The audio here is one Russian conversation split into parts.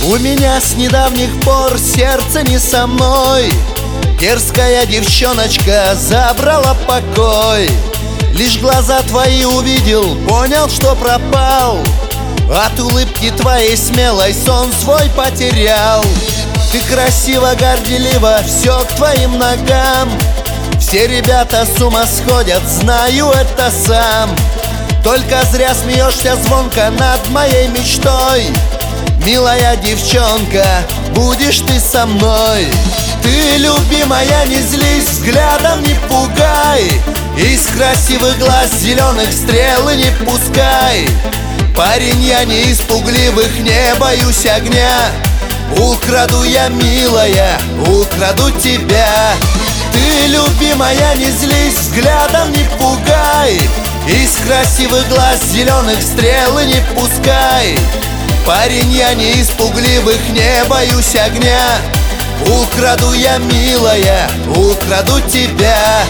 У меня с недавних пор сердце не со мной. Дерзкая девчоночка забрала покой. Лишь глаза твои увидел, понял, что пропал. От улыбки твоей смелой сон свой потерял. Ты красиво, горделиво, все к твоим ногам. Все ребята с ума сходят, знаю это сам. Только зря смеешься звонко над моей мечтой. Милая девчонка, будешь ты со мной. Ты, любимая, не злись, взглядом не пугай. Из красивых глаз зеленых стрелы не пускай. Парень, я не из пугливых, не боюсь огня. Украду я, милая, украду тебя. Ты, любимая, не злись, взглядом не пугай. Из красивых глаз зеленых стрелы не пускай. Парень, я не из пугливых, не боюсь огня. Украду я, милая, украду тебя.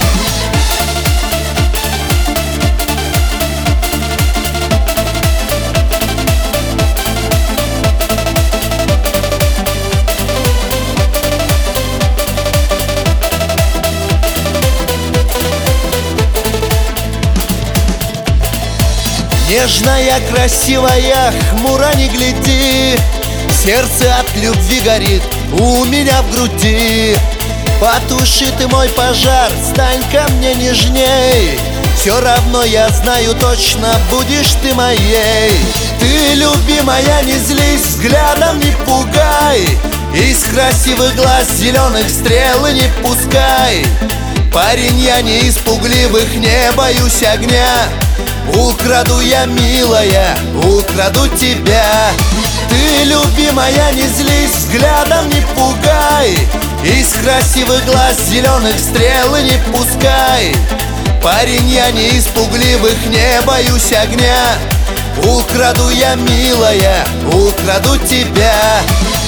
Нежная, красивая, хмуро не гляди. Сердце от любви горит у меня в груди. Потуши ты мой пожар, стань ко мне нежней. Все равно я знаю точно, будешь ты моей. Ты, любимая, не злись, взглядом не пугай. Из красивых глаз зеленых стрелы не пускай. Парень, я не из пугливых, не боюсь огня. Украду я, милая, украду тебя. Ты, любимая, не злись, взглядом не пугай. Из красивых глаз зеленых стрелы не пускай. Парень, я не из пугливых, не боюсь огня. Украду я, милая, украду тебя.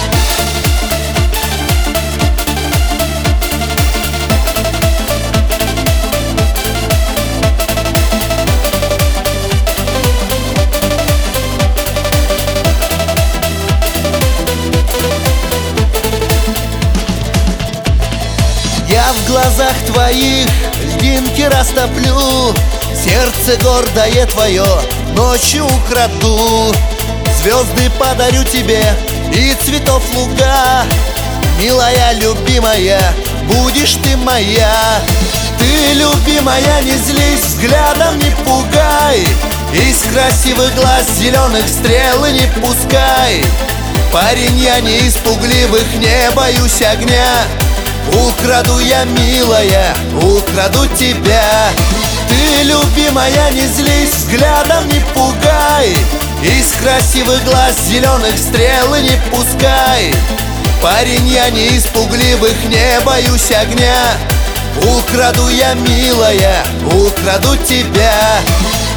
Я в глазах твоих льдинки растоплю. Сердце гордое твое ночью украду. Звезды подарю тебе и цветов луга. Милая, любимая, будешь ты моя. Ты, любимая, не злись, взглядом не пугай. Из красивых глаз зеленых стрелы не пускай. Парень, я не из пугливых, не боюсь огня. Украду я, милая, украду тебя. Ты, любимая, не злись, взглядом не пугай. Из красивых глаз зеленых стрелы не пускай. Парень, я не из пугливых, не боюсь огня. Украду я, милая, украду тебя.